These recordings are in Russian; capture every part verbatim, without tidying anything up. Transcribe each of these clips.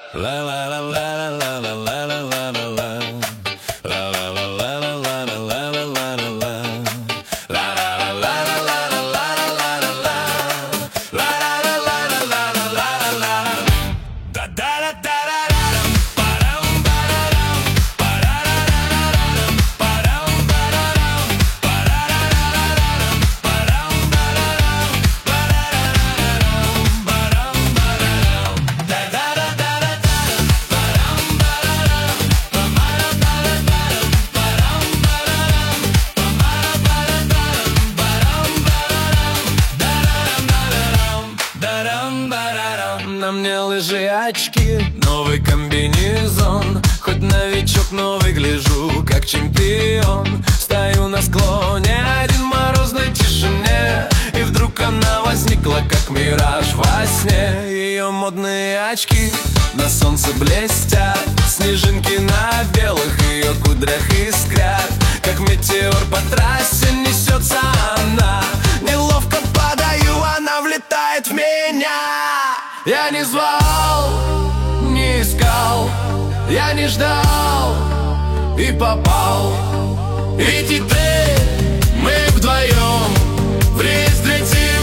La la la la la la la la la la la. La la la la la la la la la la la la. La la la la la la la la la la. La la la la la la la la la. Da da da da da da. Param pararam. Parararararam. Param pararam. Parararararam. Param pararam. Parararararam. Param pararam. Da da da da da. Param pararam. Pamara pararam. Param pararam. Pamara pararam. Param pararam. Дарам-дарарам. Дарам-барарам. На мне лыжи, очки, новый комбинезон. Хоть новичок, но выгляжу как чемпион. Стою на склоне один в морозной тишине, и вдруг она возникла, как мираж во сне. Ее модные очки на солнце блестят, снежинки на белых ее кудрях искрят. Как метеор по трассе несется она, неловко падаю, она влетает в меня. Я не звал, не искал, я не ждал и попал. И теперь мы вдвоем в рейс летим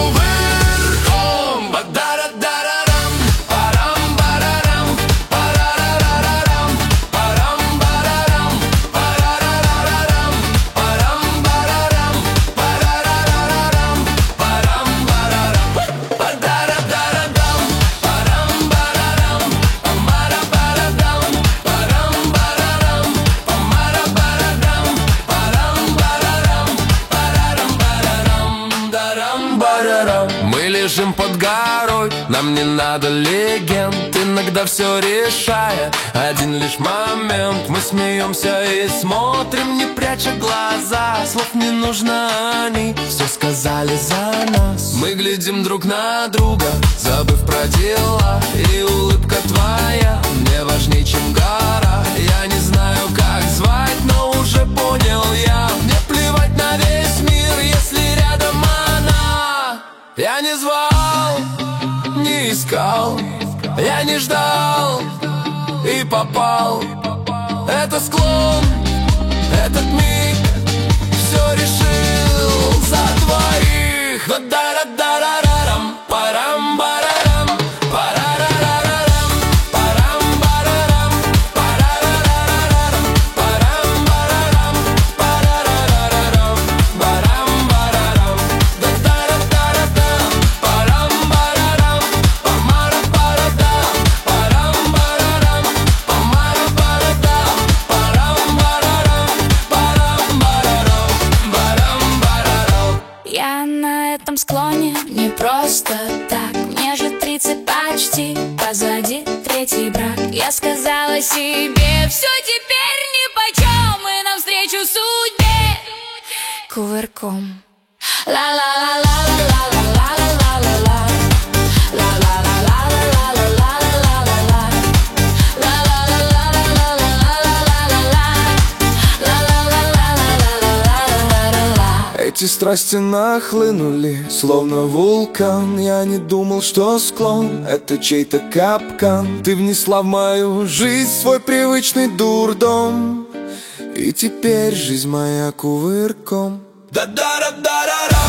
кувырком. Ба-да-да-да-да-дам, парам-барарам, парарарарарам, парам-барарам, парарарарарам, парам-барарам, парарарарарам, парам-барарам. Ба-да-да-да-да-дам, парам-барарам, памара-барадам, парам-барарам, памара-барадам, парам-барарам, парарам-барарам, дарам-барарам. Мы лежим под горой, нам не надо легенд, иногда все решая один лишь момент. Мы смеемся и смотрим, не пряча глаза, слов не нужно, они все сказали за нас. Мы глядим друг на друга, забыв про дела, и улыбка твоя мне важнее, чем гора. Я не знаю, как звать, но уже понял я, мне плевать на весь мир, если рядом она. Я не звал, не искал, я не ждал и попал. Это склон, этот миг все решил за двоих. Да-да-да-да-да-рам, парам-барарам, парарарарарам, парам-барарам, парарарарарам, парам-барарам, парарарарарам, парам-барарам. Да-да-да-да-да-дам, парам-барарам, памара-парадам, парам-барарам, памара-парадам, парам-барарам, парам-барарам, парам-барарам. Я на этом склоне не просто так, мне же тридцать почти, позади третий брак. Я сказала себе, все теперь нипочем, мы навстречу судьбе кувырком. Ла-ла-ла-ла-ла-ла-ла-ла-ла-ла-ла. Ла-ла-ла-ла-ла-ла-ла-ла-ла-ла. Ла-ла-ла-ла-ла-ла-ла-ла-ла-ла-ла-ла-ла-ла-ла. Эти страсти нахлынули, словно вулкан. Я не думал, что склон — это чей-то капкан. Ты внесла в мою жизнь свой привычный дурдом, и теперь жизнь моя кувырком. Да-да-да-да-да-да.